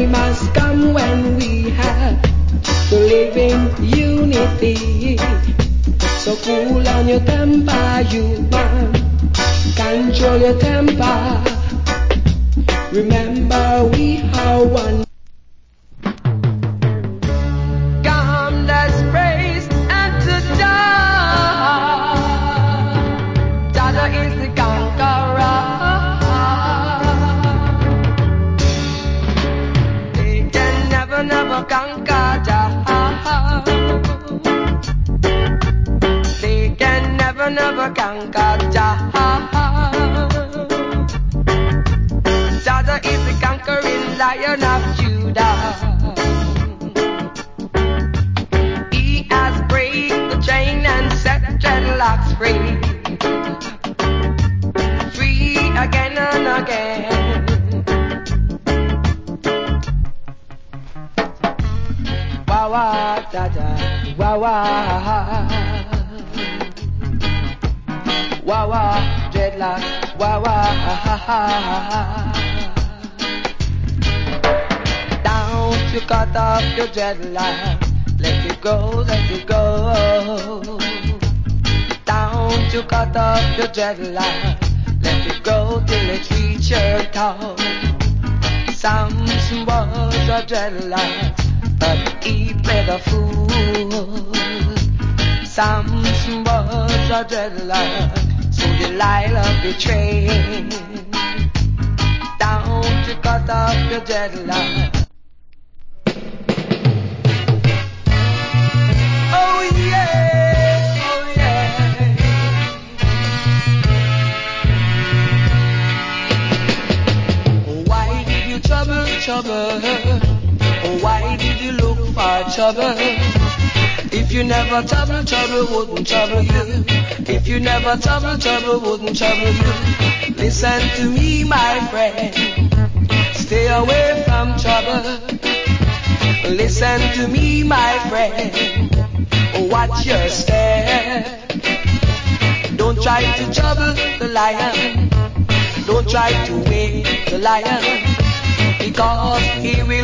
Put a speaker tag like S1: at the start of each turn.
S1: time has come when we have to live in unity. So cool on your temper, you man. Control your temper. Remember we are one. Come, let's praise and to Jah. Jah is the conqueror. They can never conquer Jah. They can never conquer Jah. Jah is the conquering Lion of Judah. He has break the chain and set dreadlocks free. Free again and again. Wah wah da da, wah wah. Wah wah, dreadlocks, wah wah. Don't you cut off your dreadlocks, let it go, let it go. Don't you cut off your dreadlocks, let it go till it reach your toe. Samson was a dreadlock, but he played a fool. Samson was a dreadlock, so Delilah betrayed. Don't you cut off your dreadlock. Oh yeah, oh yeah. Why did you trouble? Why did you look for trouble? If you never trouble wouldn't trouble you. If you never trouble wouldn't trouble you. Listen to me, my friend. Stay away from trouble. Listen to me, my friend. Watch your step. Don't try to trouble the lion. Don't try to wake the lion, because he will